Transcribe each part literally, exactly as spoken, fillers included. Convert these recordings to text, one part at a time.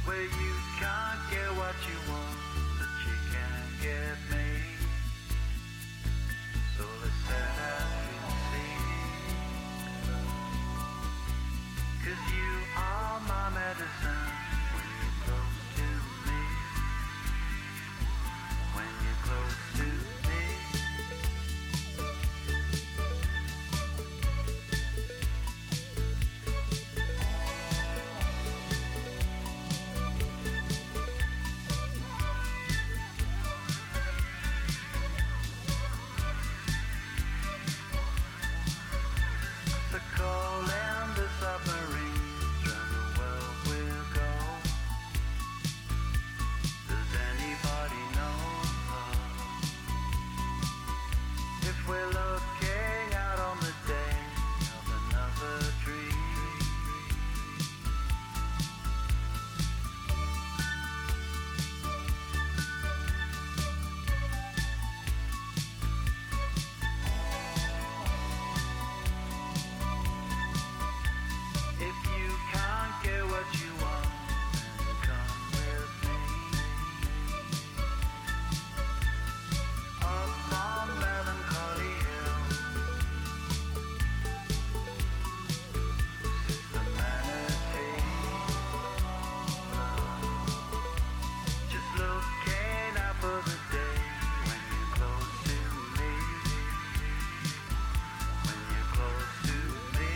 where you can't get what you want, but you can get me. So let's set out to sea, 'cause you are my medicine when you're close to me, when you're close to me. Calling the submarines round the world we'll go. Does anybody know if we're looking out on the day of another dream? Get what you want and come with me up on Melancholy Hill. Sits the manatee, just looking out for the day when you're close to me, when you're close to me.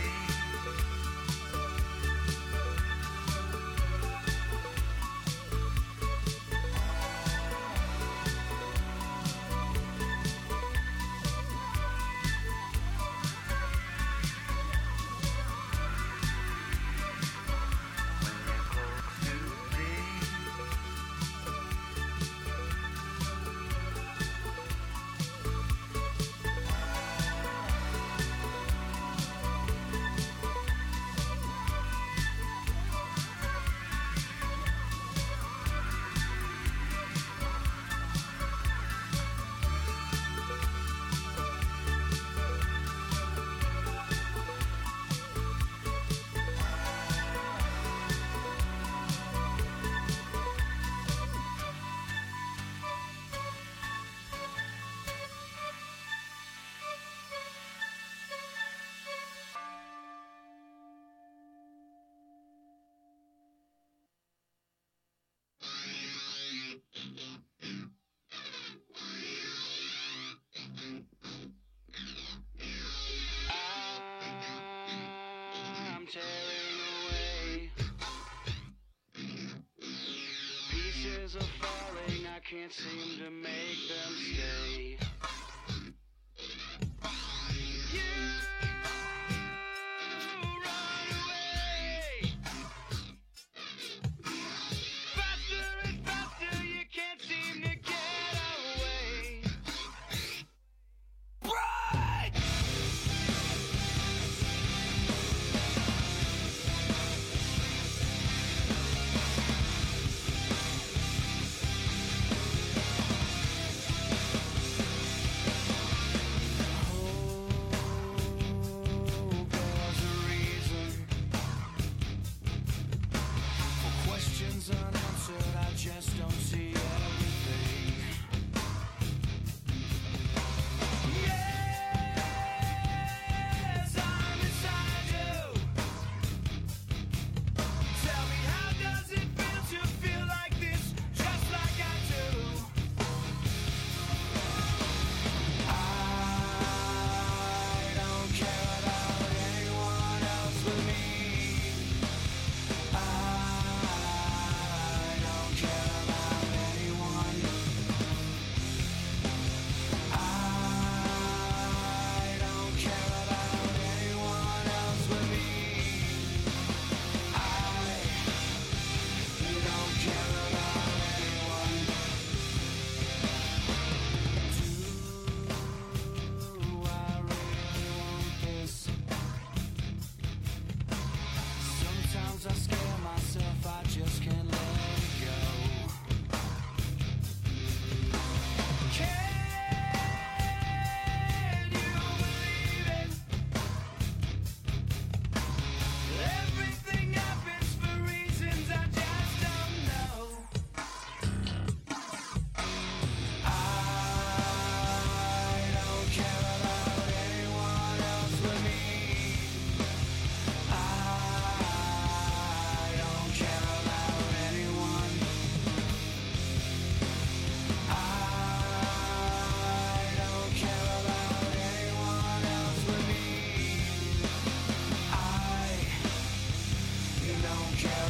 I'm tearing away. Pieces are falling, I can't seem to make them stay. Everything happens for reasons I just don't know.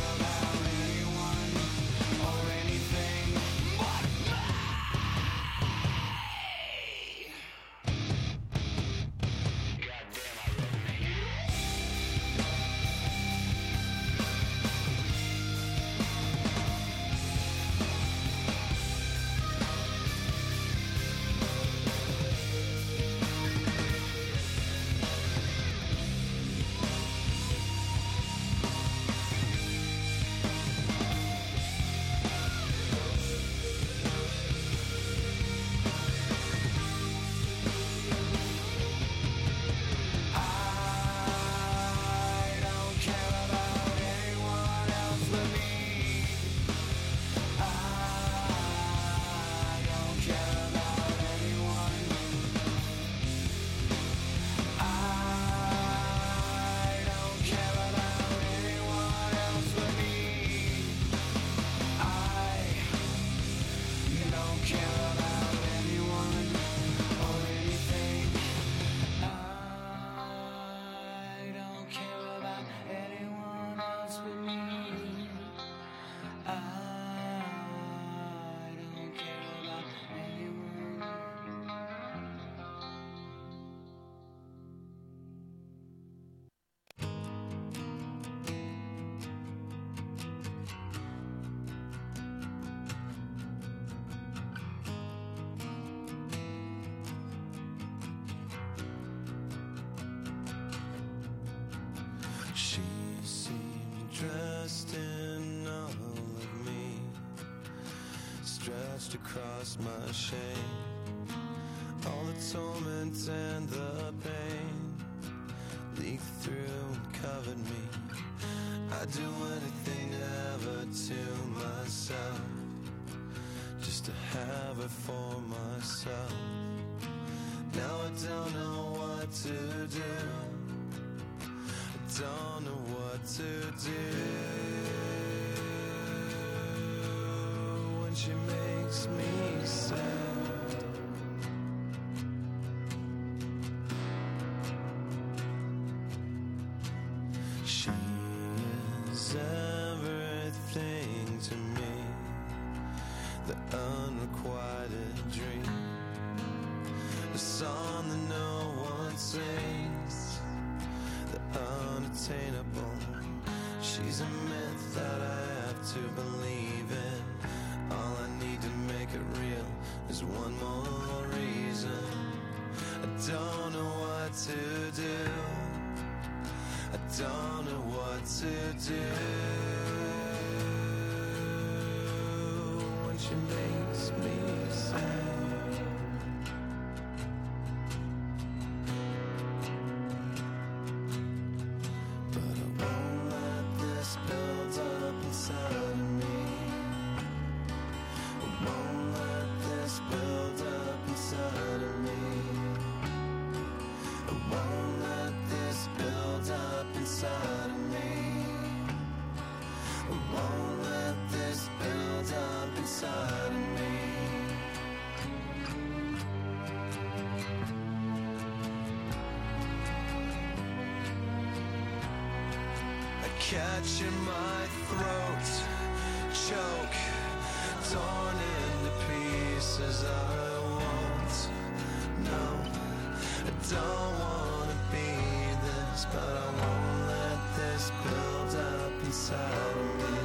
stretched across my shame. All the torment and the pain leaked through and covered me. I'd do anything ever to myself, just to have it for myself. Now I don't know what to do, I don't know what to do. When she makes me sad, she is everything to me, the unrequited dream, the song that no one sings, the unattainable. She's a myth that I have to believe in. All I need to make it real is one more reason. I don't know what to do, I don't know what to do. When she makes me sad, but I won't let this build up inside of me. I won't let this build up inside of me. I won't let this build up inside of me. I won't let this build up inside of me. I catch in my throat, choke, torn into pieces. I want, no, I don't want to be this, but I won't let this build up inside of me.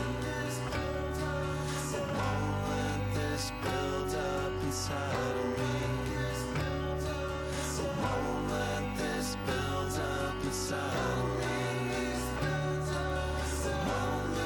I won't let this build up inside of me. I won't let this build up inside of me. I won't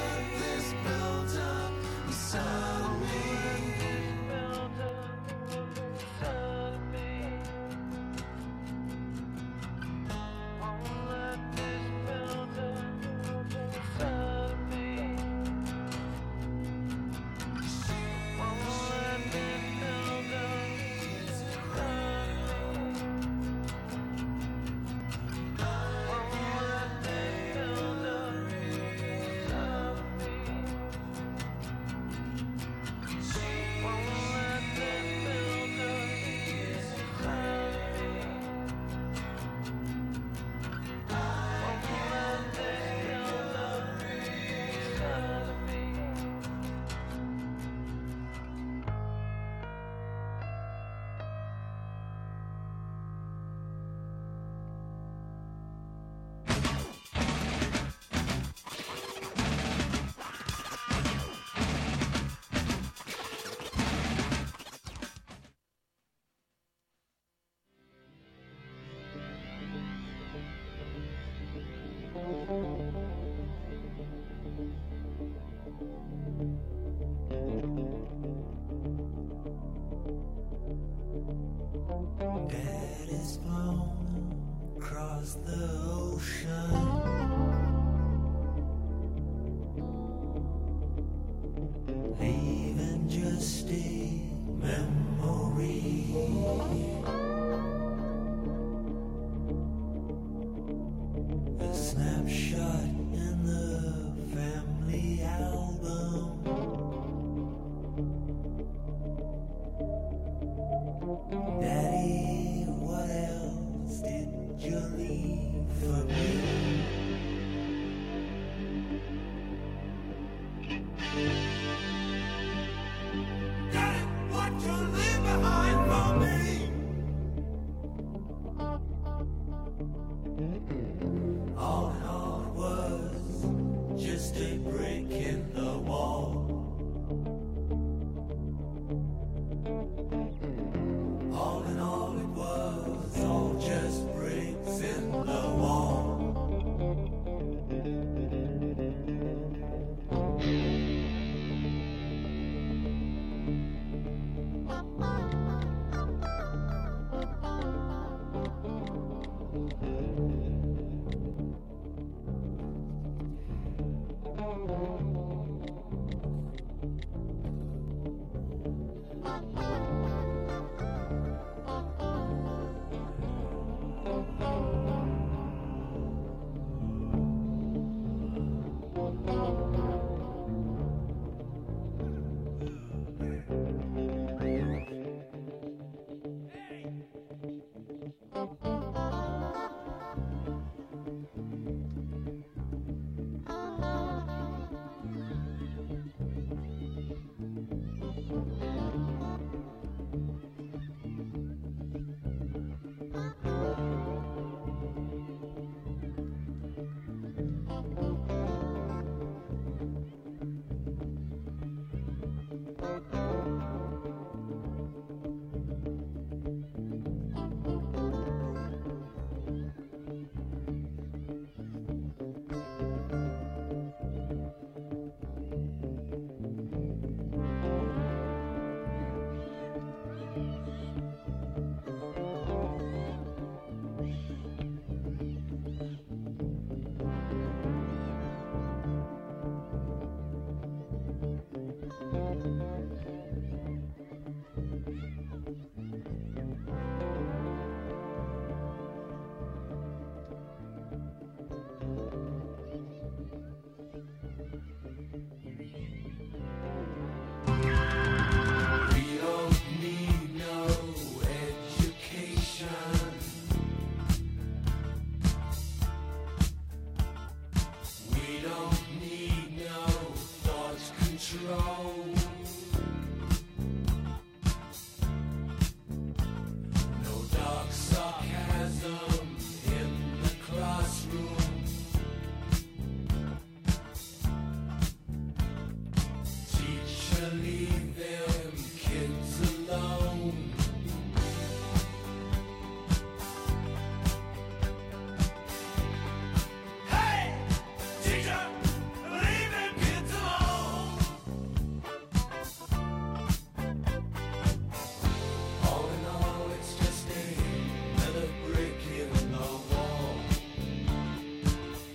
leaving just a memory. A snapshot in the family album. Daddy, what else did you leave for me? Daddy, what you leave behind for me? All in all it was just a brick in the wall. All in all it was all just bricks in the wall.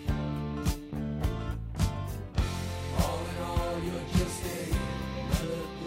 All in all, you're just a melody.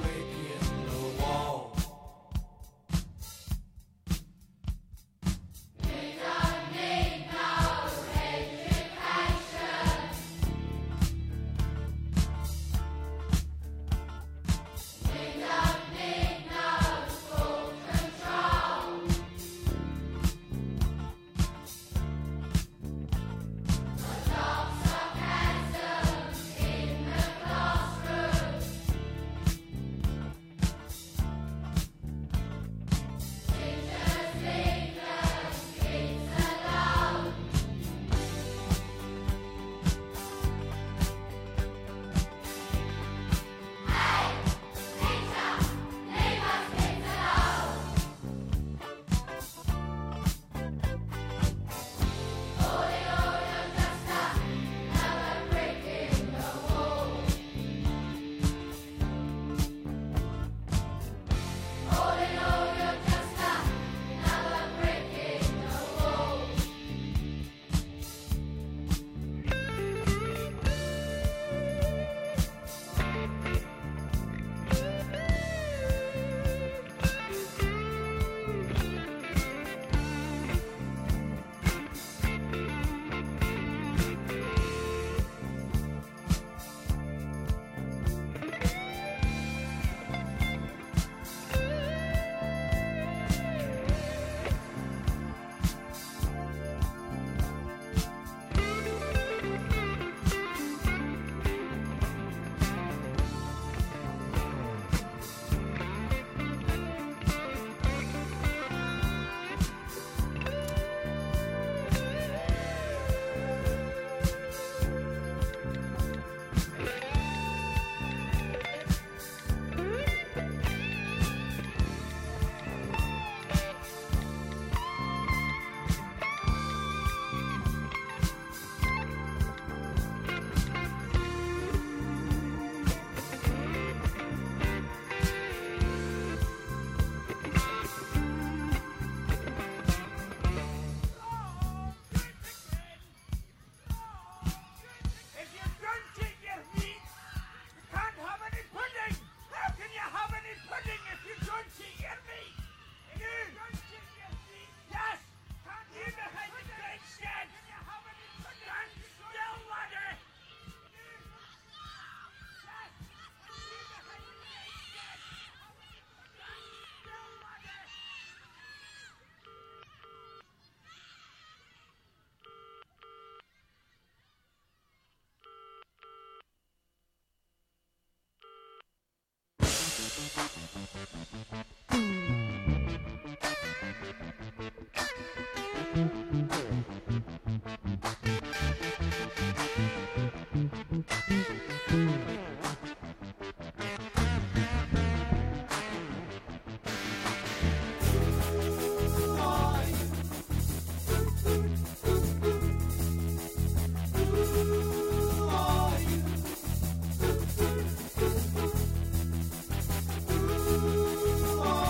Who are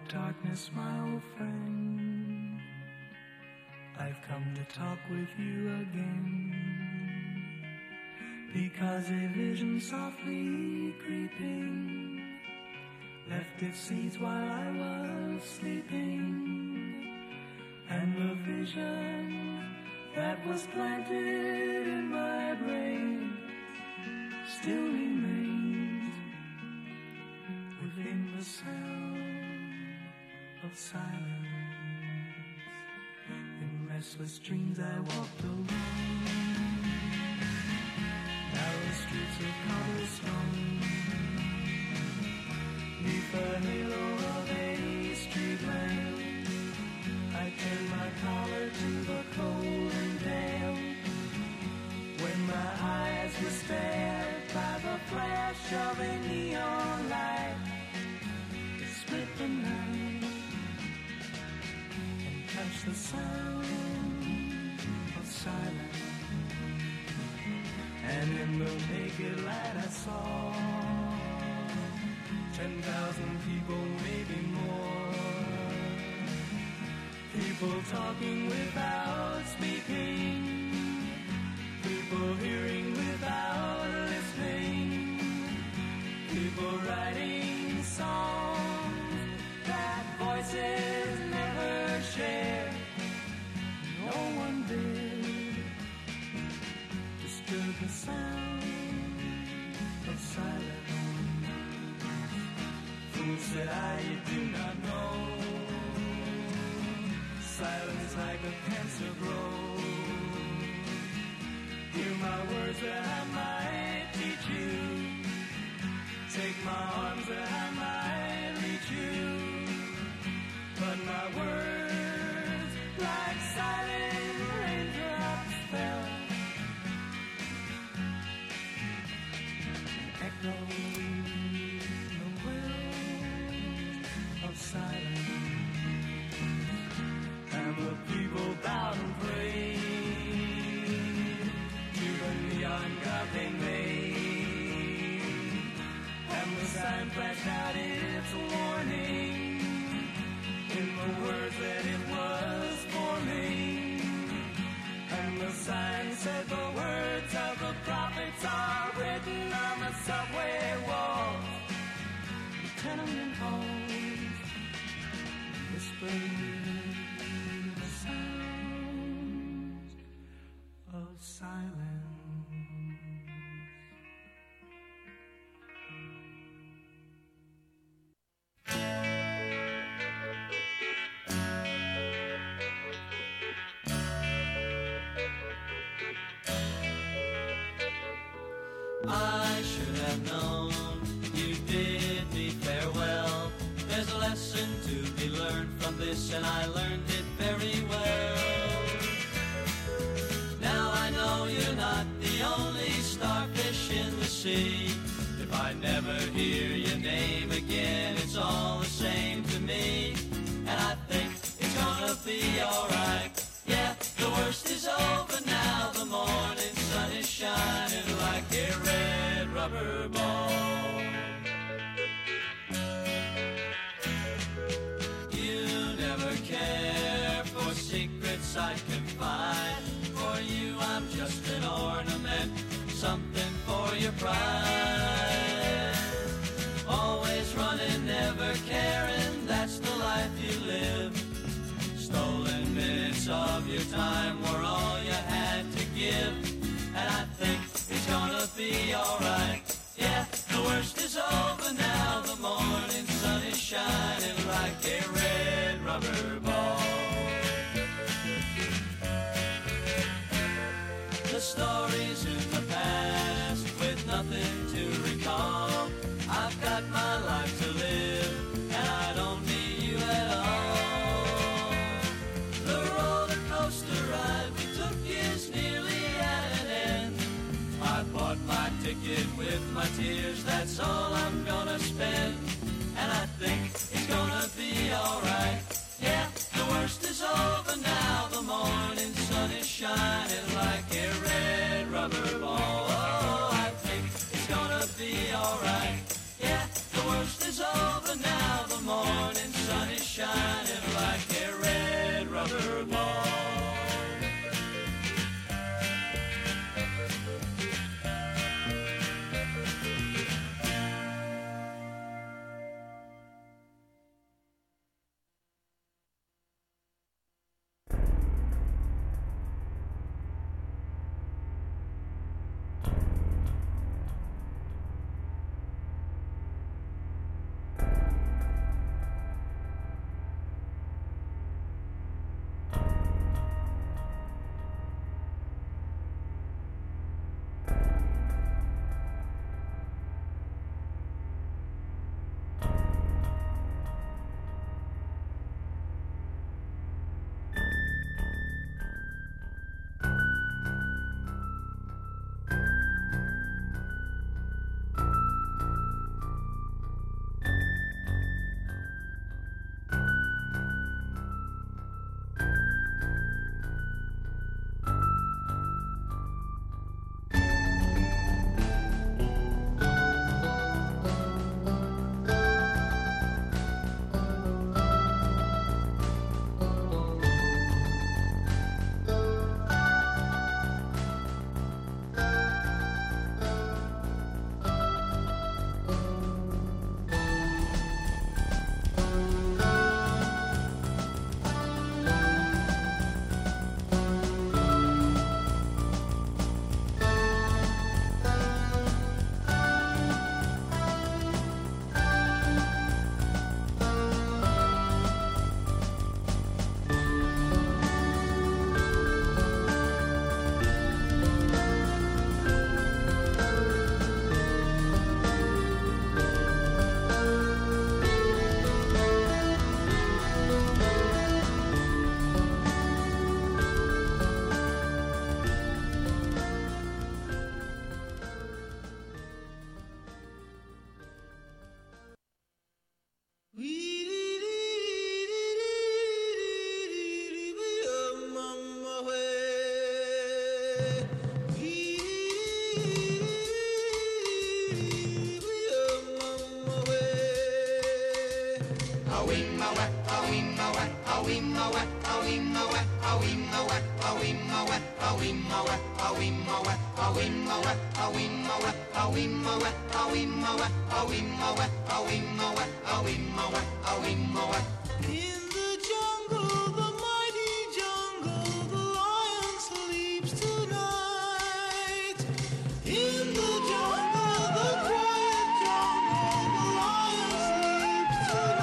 darkness, my old friend. I've come to talk with you again, because a vision softly creeping left its seeds while I was sleeping, and the vision that was planted in my brain still remains within the sound of silence. In restless dreams I walked alone, narrow streets of cobblestone, neath the halo of a street lamp. I turned my collar to the cold and damp, when my eyes were stared by the flash of a neon light that split the night and touched the sound of silence. And in the naked light I saw ten thousand people, maybe more, people talking without speaking, people hearing without listening, people writing songs that voices never share. No one did disturb the sound of silence. Fool, said I, you do not know, silence like a cancer grows. Hear my words that I might teach you, take my arms that I might reach you, but my words like silent raindrops fell, echoing the wells of silence. And the people bowed and prayed to the neon god they made, and the sign flashed out its warning in the words that it was forming. And the sign said the words of the prophets are written on the subway walls, the tenement halls, whispering of silence. I should have known you bid me farewell. There's a lesson to be learned from this, and I learned it very well. Now I know you're not the only starfish in the sea. If I never hear your name again, it's all the same to me. And I think it's gonna be alright. Yeah, the worst is over now. The morning sun is shining like a red rubber ball. You never care for secrets I confide. For you I'm just an ornament, something for your pride. Always running, never caring, that's the life you live. Stolen minutes of your time were all you had to give. And I think it's gonna be alright. Yeah, the worst is over now. The morning sun is shining like a red rubber ball. The stories in the past with nothing to recall. I've got my life to live, and I don't need you at all. The roller coaster ride we took is nearly at an end. I bought my ticket with my tears, that's all I'm gonna spend. And I think it's gonna be alright. Yeah, the worst is over now. The morning sun is shining like a red rubber ball. Oh, I think it's gonna be alright. Yeah, the worst is over now. The morning sun is the jungle, the mighty jungle, the lion sleeps tonight. In the jungle, the quiet jungle, the lion sleeps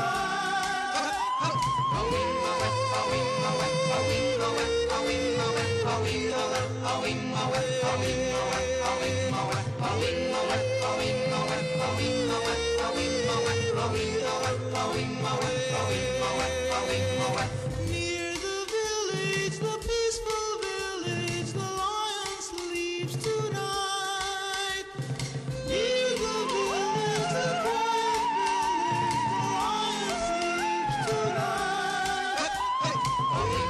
Near the village, the peaceful village, the lion sleeps tonight. Near the village, the quiet village, the lion sleeps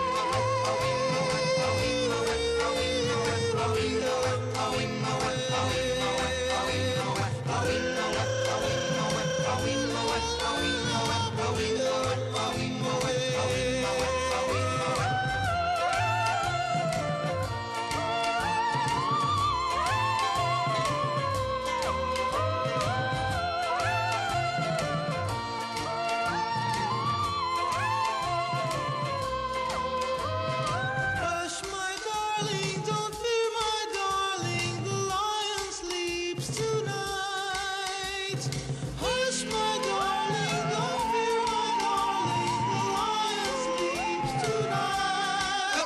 Hush, my darling, don't fear, my darling, the lion sleeps tonight. Hush, my darling, don't fear, my darling, the lion sleeps tonight.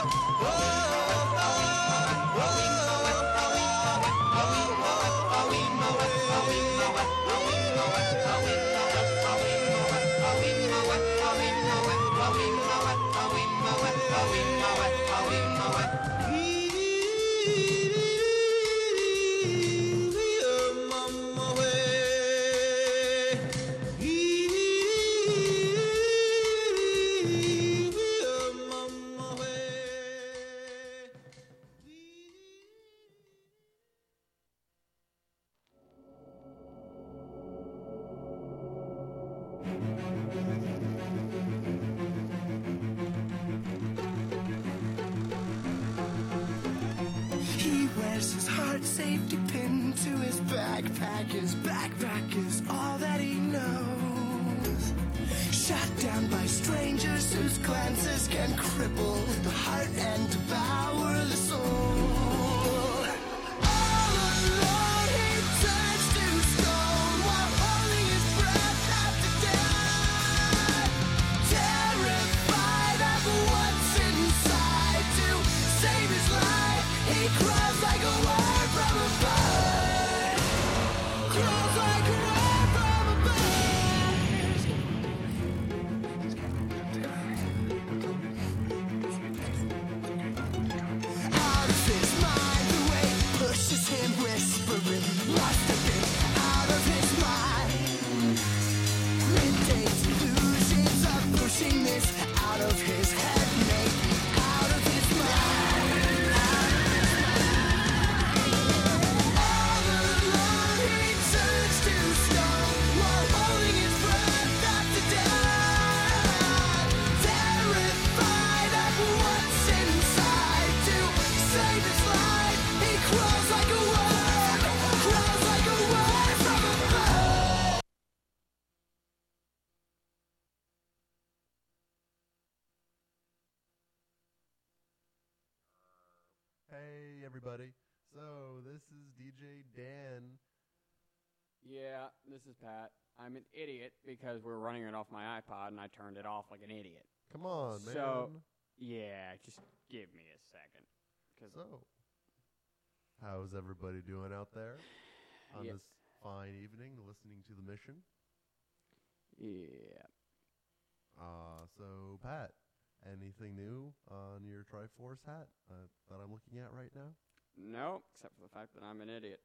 He wears his heart safety pin to his backpack. His backpack is all that he knows. Shot down by strangers whose glances can cripple the heart and devour the soul. All alone he turns to stone while holding his breath after death. Terrified of what's inside to save his life, he crawls like a word from a bird. Crawls like a word from a bird. Out of his mind, the weight pushes him, whispering, must have been out of his mind. Middays, illusions of pushing this out of his head, maybe out of his mind. All alone, he turns to stone while holding his breath after death. Terrified of what's inside to save his life, he crawls like a word, crawls like a word from a bird. Hey everybody. So this is D J Dan. Yeah, this is Pat. I'm an idiot because we're running it off my iPod and I turned it off like an idiot. Come on, man. So, yeah, just give me a second. 'Cause So, how's everybody doing out there on Yeah. this fine evening listening to the mission? yeah. Uh, so Pat, anything new on your Triforce hat uh, that I'm looking at right now? No, except for the fact that I'm an idiot.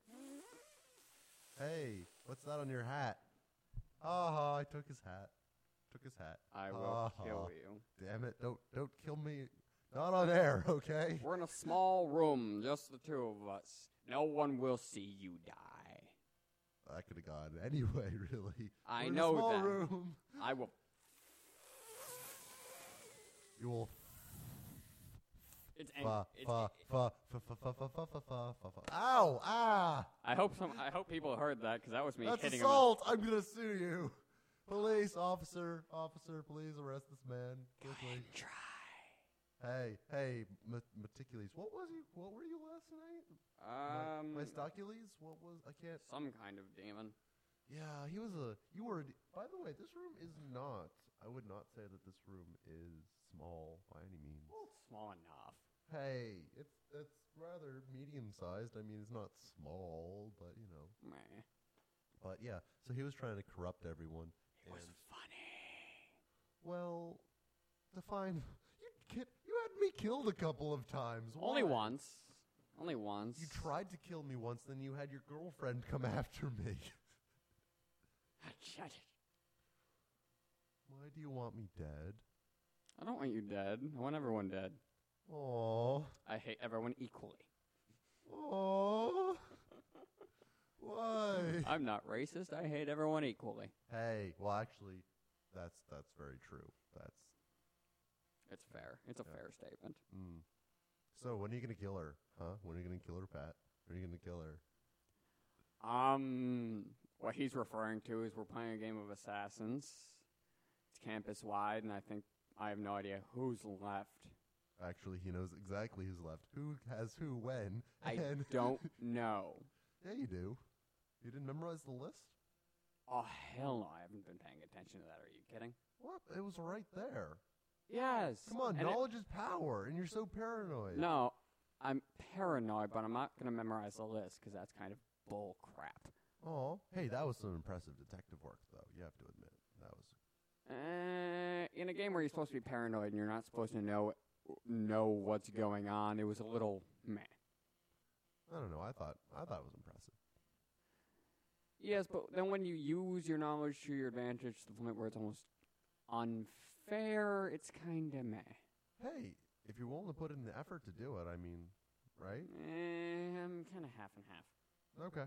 Hey, what's that on your hat? Ah, I took his hat. Took his hat. I will Ah, kill you. Damn it! Don't don't kill me. Not on air, okay? We're in a small room, just the two of us. No one will see you die. I could have gone anyway. Really. I We're in know a small that. room. I will. You will. It's, ang- Fa, it's fa, fa, fa, fa, fa, fa, fa, fa, fa, fa, fa. Ow! Ah! I hope some. I hope people heard that because that was me That's hitting assault! I'm gonna sue you. Police officer, officer, please arrest this man quickly. him. Try. Hey, hey, M- Meticulous. What was you? What were you last night? Um, My Stocules? What was? I can't. some kind of demon. Yeah, he was a. You were. A d- By the way, this room is not. I would not say that this room is small by any means. Well, it's small enough. Hey, it's it's rather medium sized. I mean, it's not small, but you know. Meh. But yeah, so he was trying to corrupt everyone. It was and- funny. Well, define. You kid, you had me killed a couple of times. Only Why? once. Only once. You tried to kill me once, then you had your girlfriend come after me. Shut it. Why do you want me dead? I don't want you dead. I want everyone dead. Aww. I hate everyone equally. Aww. Why? I'm not racist. I hate everyone equally. Hey, well, actually, that's that's very true. That's. It's fair. It's a Yeah. fair statement. Mm. So when are you gonna kill her? Huh? When are you gonna kill her, Pat? When are you gonna kill her? Um, what he's referring to is we're playing a game of Assassins. It's campus wide, and I think I have no idea who's left. Actually, he knows exactly who's left. Who has who when? I and don't know. Yeah, you do. You didn't memorize the list? Oh, hell no. I haven't been paying attention to that. Are you kidding? What? It was right there. Yes. Come on, And it- knowledge is power, and you're so paranoid. No, I'm paranoid, but I'm not going to memorize the list because that's kind of bull crap. Oh, hey, that was some impressive detective work, though. You have to admit that was. Uh, in a game where you're supposed to be paranoid and you're not supposed to know know what's going on, it was a little meh. I don't know. I thought I thought it was impressive. Yes, but then when you use your knowledge to your advantage to the point where it's almost unfair, it's kind of meh. Hey, if you're willing to put in the effort to do it, I mean, right? Eh, I'm kind of half and half. Okay.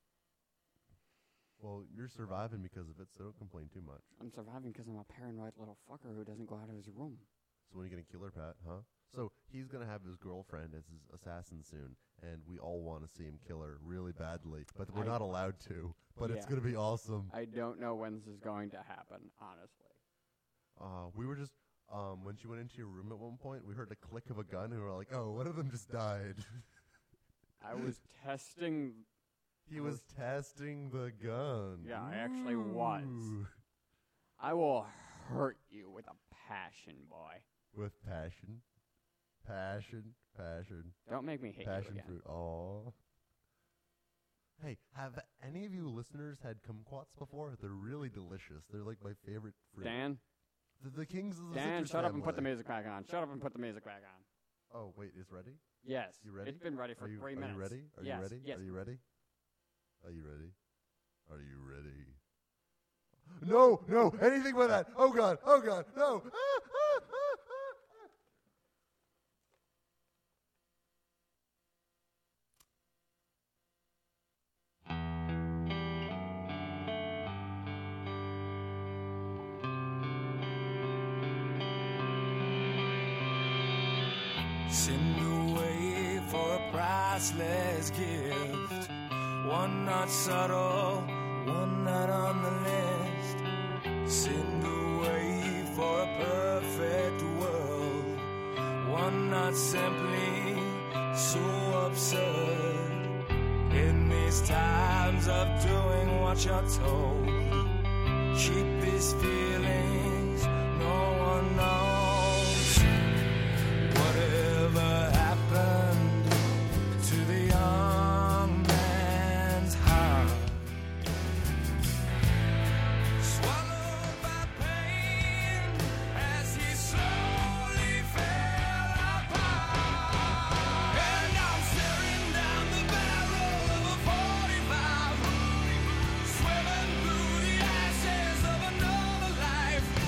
Well, you're surviving because of it, so don't complain too much. I'm surviving because I'm a paranoid little fucker who doesn't go out of his room. So when are you gonna kill her, Pat? Huh? So he's gonna have his girlfriend as his assassin soon, and we all want to see him kill her really badly, but we're I- not allowed to. But it's Yeah. gonna be awesome. I don't know when this is going to happen, honestly. Uh, we were just um when she went into your room at one point, we heard a click of a gun, and we were like, "Oh, one of them just died." I was testing. He was testing the gun. Yeah, I actually was. Ooh. I will hurt you with a passion, boy. With passion, passion, passion, Don't make me hate you passion again. fruit. Aw. Hey, have any of you listeners had kumquats before? They're really delicious. They're like my favorite fruit. Dan, The, the kings of the Dan, citrus shut up and put the family. music back on. Shut up and put the music back on. Oh, wait, it's ready? Yes. You ready? It's been ready for Are you, three are minutes. you ready? Are yes. you ready? Yes. Are you ready? Are you ready? Are you ready? No, no, anything but that. Oh, God. Oh, God. No. Ah, ah, ah, ah, ah. Send away for a priceless gift. One not subtle, one not on the list. Send away for a perfect world. One not simply so absurd. In these times of doing what you're told, keep these feelings no one knows. Whatever happened to the young man's heart? Swallowed by pain as he slowly fell apart. And I'm staring down the barrel of a forty-five, swimming through the ashes of another life.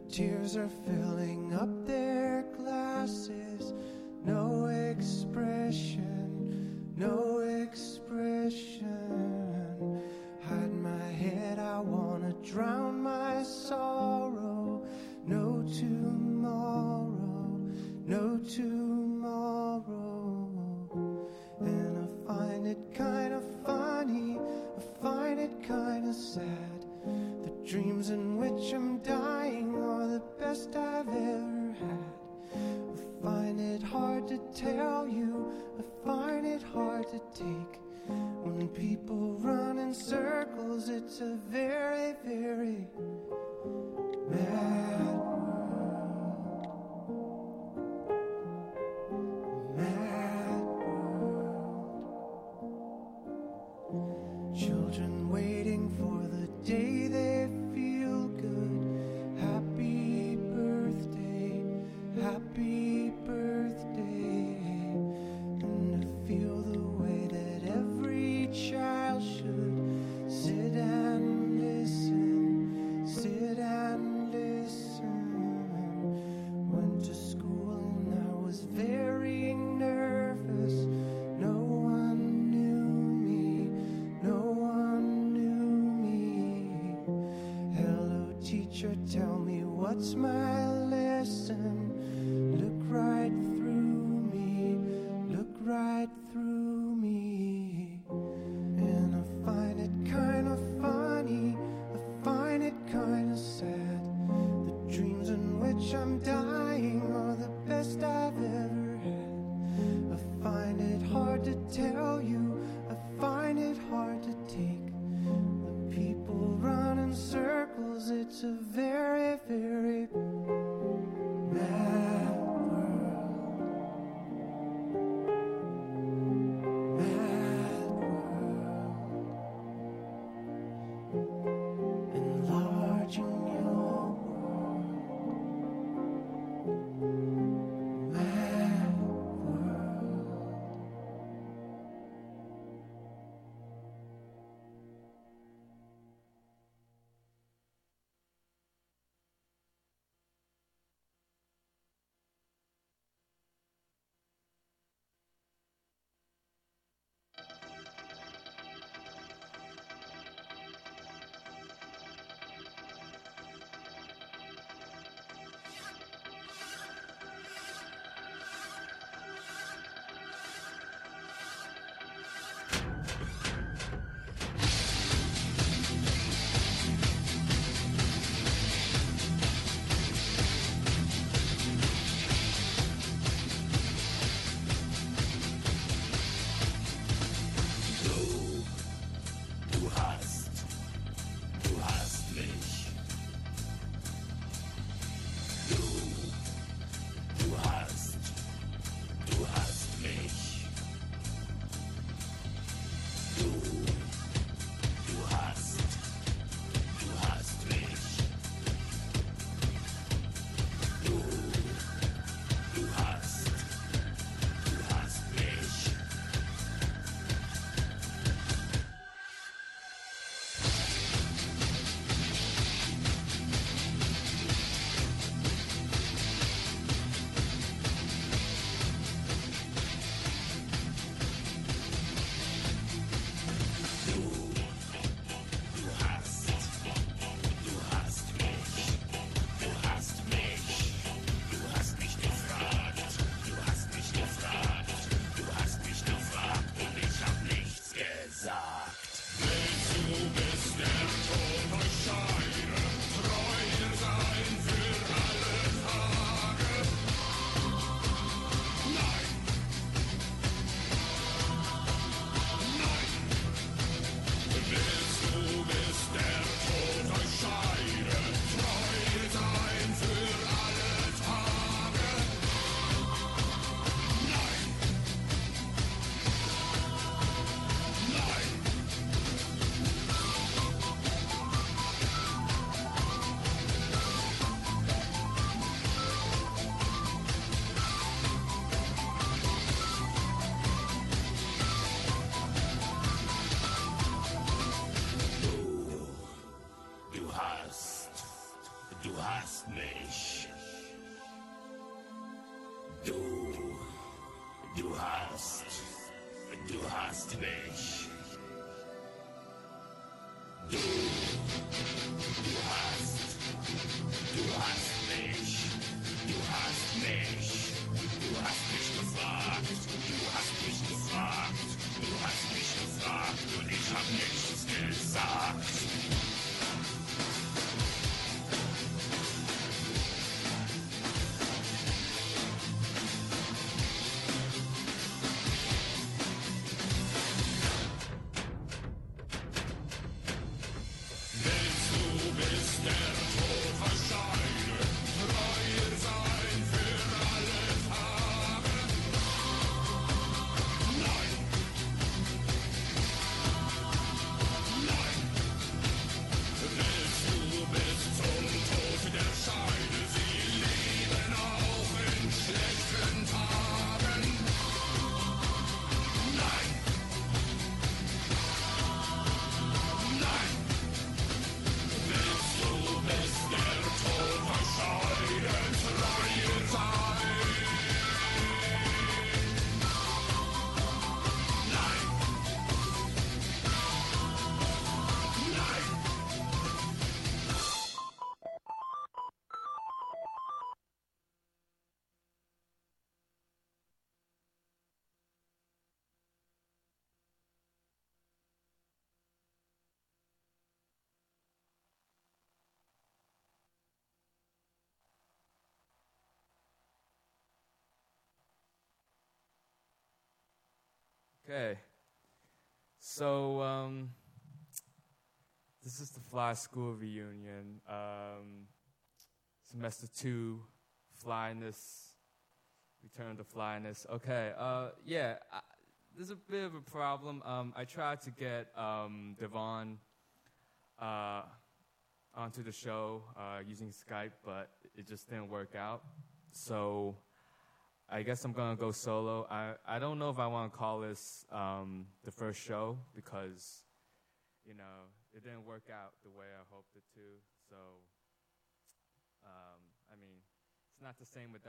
tears are filling up their glasses. No expression, no expression. Hide my head, I wanna drown my sorrow. No tomorrow, no tomorrow. And I find it kind of funny, I find it kind of sad. The dreams in which I'm dying are the best I've ever had. I find it hard to tell you, I find it hard to take. When people run in circles, it's a very, very mad world. Mad world. Children waiting for the day they feel good. Happy birthday, happy birthday. And to feel the way that every child should sit and listen, sit and listen. Went to school and I was very nervous. No one knew me, no one knew me. Hello teacher, tell me what's my lesson. Look right through me, look right through me. And I find it kind of funny, I find it kind of sad. The dreams in which I'm dying are the best I've ever had. I find it hard to tell you, I find it hard to take. The people run in circles, it's a very, very mad world. Mad world. Enlarging your world. Mad world. Okay. So, um, this is the Fly School reunion. Um, semester two, flyness, return to flyness. Okay, uh, yeah, I, there's a bit of a problem. Um, I tried to get um, Devon uh, onto the show uh, using Skype, but it just didn't work out. So I guess I'm going to go solo. I, I don't know if I want to call this um, the first show because, you know, it didn't work out the way I hoped it to. So, um, I mean, it's not the same without